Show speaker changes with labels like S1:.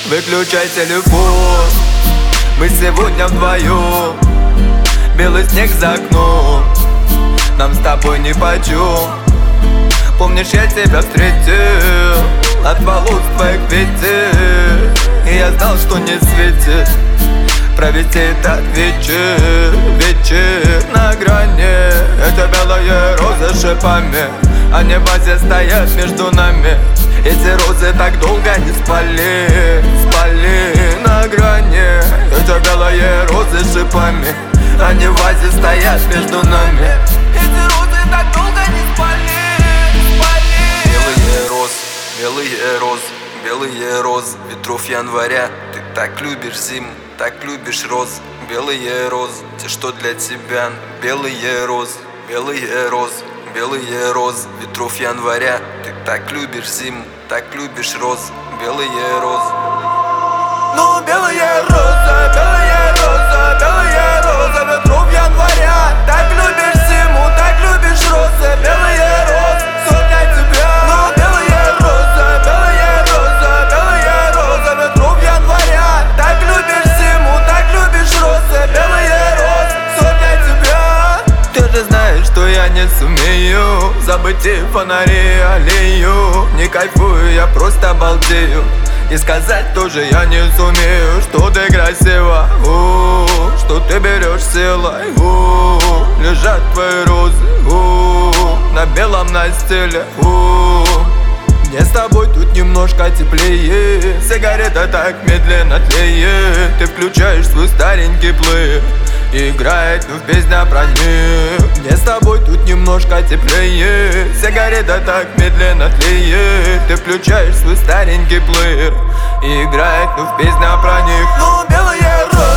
S1: выключай телефон. Мы сегодня вдвоем, белый снег за окном, нам с тобой нипочем. Помнишь, я тебя встретил от волос твоих ветер, и я знал, что не светит провести этот вечер. Вечер на грани, это белые розы с шипами, они в вазе стоят между нами. Эти розы так долго не спали, спали на грани. Это белые розы с шипами, они в вазе стоят между нами. Эти розы так долго не спали, спали.
S2: Белые розы, белые розы, белые розы ветров января. Ты так любишь зиму, так любишь роз. Белые розы, те, что для тебя. Белые розы, белые розы, белые розы ветров января. Ты так любишь зиму, так любишь роз. Белые розы.
S1: Ну, белые розы, белые розы, белые розы ветров января. Так любишь зиму, так любишь розы. Белые розы, все для тебя. Ну, белые розы, белые розы, белые розы ветров января. Так любишь зиму, так любишь розы. Белые розы, все для тебя. Ты же знаешь, что я не сумею забыть и фонари, аллею. Не кайфую, я просто балдею. И сказать тоже я не сумею, что ты красива, что ты берешь силой, лежат твои розы на белом настиле. Мне с тобой тут немножко теплее, сигарета так медленно тлеет. Ты включаешь свой старенький плеер, играет песня про них. Мне с тобой тут немножко теплее, сигарета так медленно тлеет. Ты включаешь свой старенький плеер, играет песня про них. Ну, белые розы.